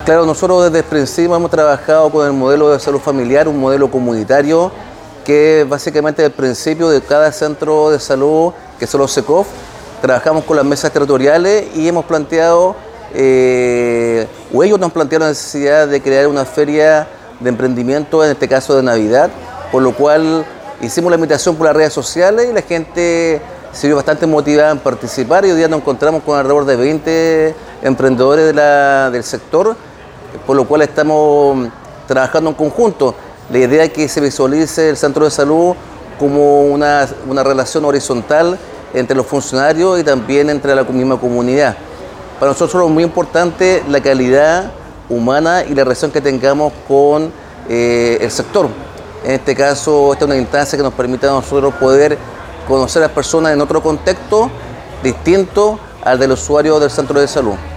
Claro, nosotros desde el principio hemos trabajado con el modelo de salud familiar, un modelo comunitario que básicamente desde el principio de cada centro de salud, que son los SECOF, trabajamos con las mesas territoriales y hemos planteado, o ellos nos han planteado la necesidad de crear una feria de emprendimiento, en este caso de Navidad, por lo cual hicimos la invitación por las redes sociales y la gente se vio bastante motivada en participar y hoy día nos encontramos con alrededor de 20 emprendedores del sector, por lo cual estamos trabajando en conjunto. La idea es que se visualice el centro de salud como una relación horizontal entre los funcionarios y también entre la misma comunidad. Para nosotros es muy importante la calidad humana y la relación que tengamos con el sector. En este caso, esta es una instancia que nos permite a nosotros poder conocer a las personas en otro contexto distinto al del usuario del centro de salud.